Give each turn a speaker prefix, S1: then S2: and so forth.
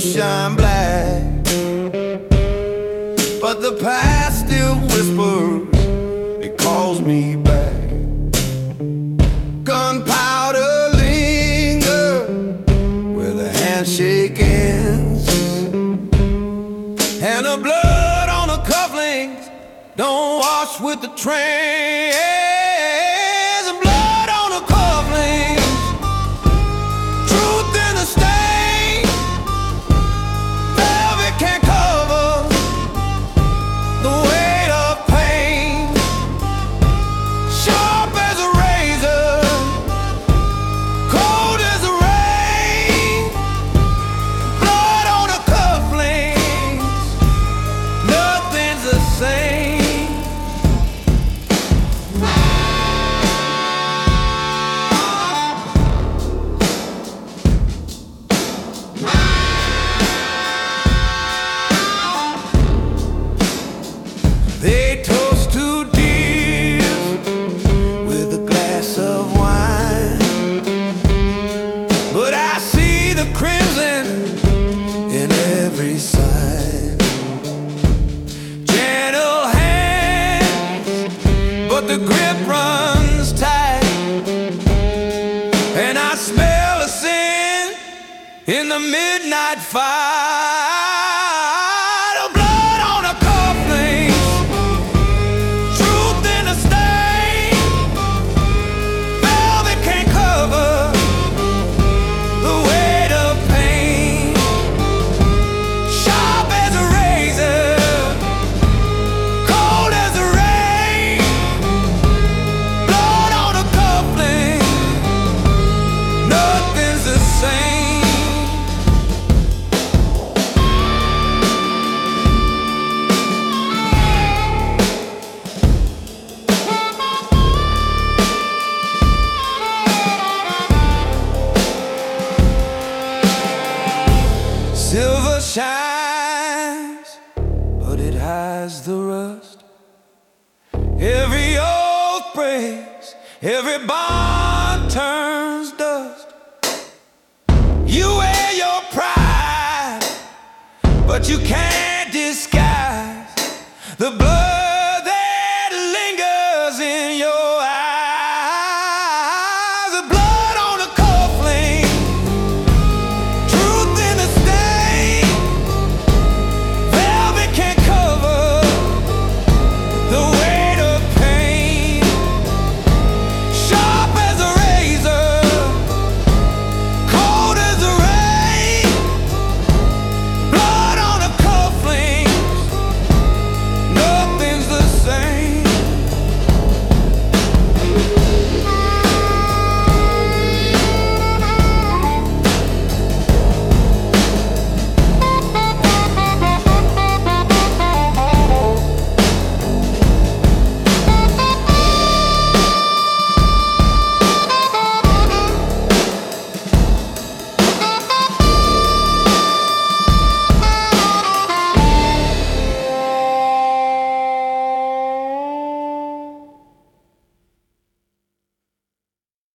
S1: shine black, but the past still whispers, it calls me back. Gunpowder linger where the handshake ends, and the blood on the cufflinks don't wash with the train. Blood on the cufflinks, truth in the stain. Velvet can't cover the weight of pain. Sharp as a razor, cold as the rain. Blood on the cufflinks, nothing's the same. They toast to dear with a glass of wine, but I see the crimson in every sign. Gentle hands, but the grip runs tight, and I smell a sin in the midnight fire. Blood on a cufflink, truth in a stain. Velvet can't cover the weight of pain. Sharp as a razor, cold as the rain. Blood on a cufflink, nothing's the same. Silver shines, but it hides the rust. Every oath breaks, every bond turns.